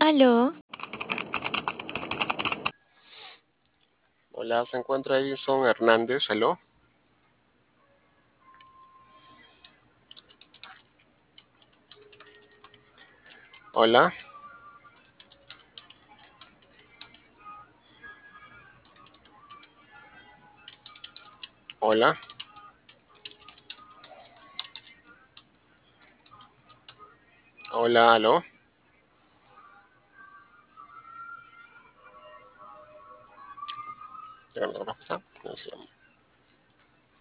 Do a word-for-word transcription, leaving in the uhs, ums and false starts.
Aló, Hola, se encuentra Edison Hernández, ¿aló? Hola, hola, hola, ¿aló? Ya, ¿no? ¿Está? No sé.